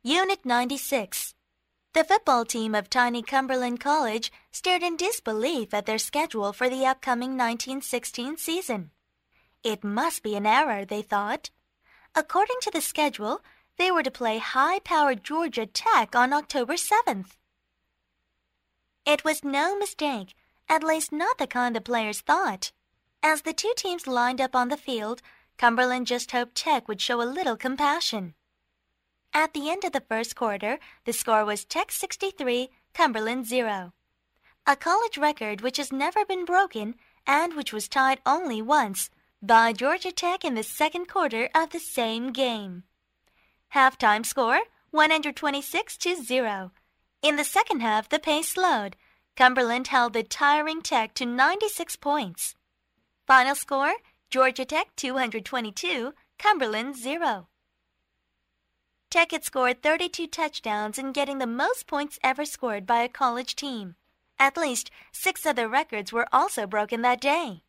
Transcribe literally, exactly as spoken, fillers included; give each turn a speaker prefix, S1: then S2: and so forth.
S1: Unit ninety-six. The football team of tiny Cumberland College stared in disbelief at their schedule for the upcoming nineteen sixteen season. It must be an error, they thought. According to the schedule, they were to play high-powered Georgia Tech on October seventh. It was no mistake, at least not the kind the players thought. As the two teams lined up on the field, Cumberland just hoped Tech would show a little compassion. At the end of the first quarter, the score was Tech sixty-three, Cumberland zero. A college record which has never been broken and which was tied only once by Georgia Tech in the second quarter of the same game. Halftime score, one hundred twenty-six to zero. In the second half, the pace slowed. Cumberland held the tiring Tech to ninety-six points. Final score, Georgia Tech two hundred twenty-two, Cumberland zero. Tech had scored thirty-two touchdowns in getting the most points ever scored by a college team. At least six other records were also broken that day.